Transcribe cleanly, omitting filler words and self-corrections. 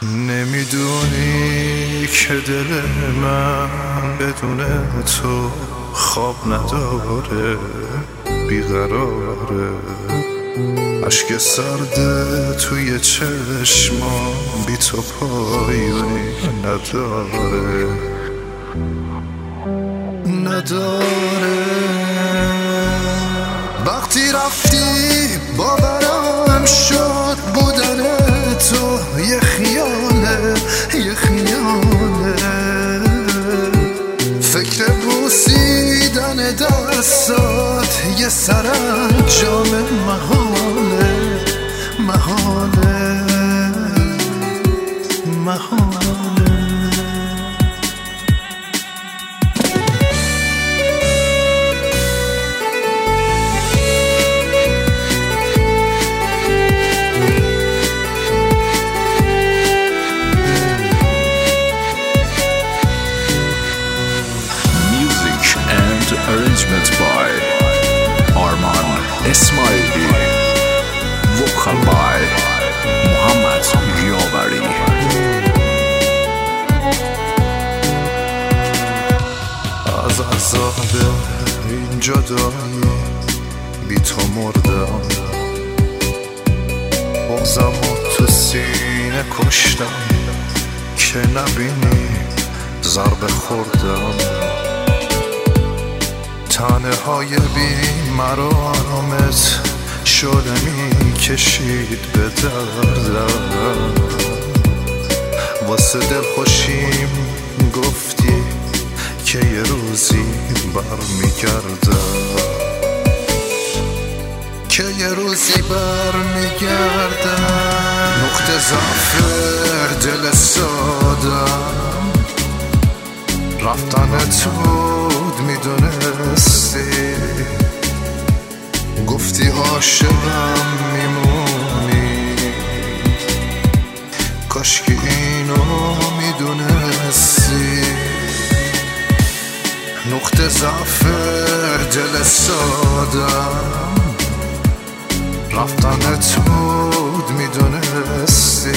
نمیدونی که دل من بدون تو خواب نداره، بیقراره. اشک سرده توی چشمام بی تو پایونی نداره. وقتی رفتی باورم شد بودن تو یه خیاله، یه خیاله. فکر بوسیدن دستات یه سرانجام محاله، محاله، محاله. Arrangement by Arman Esmaili, vocal by Muhammad Yavari. از عذاب این جدایی بی تو مردم، بغضمو تو سینه کشتم که نبینی ضربه خوردم. تنه های بی مرامت شده می کشید به دردم. واسه دل خوشیم گفتی که یه روزی برمیگردم، که یه روزی برمیگردم. نقطه ضعف دل سادم رفتنت بود میدونستی، گفتی عاشقم میمونی. کاش که اینو میدونستی. نقطه ضعف دل سادم رفتنت بود میدونستی،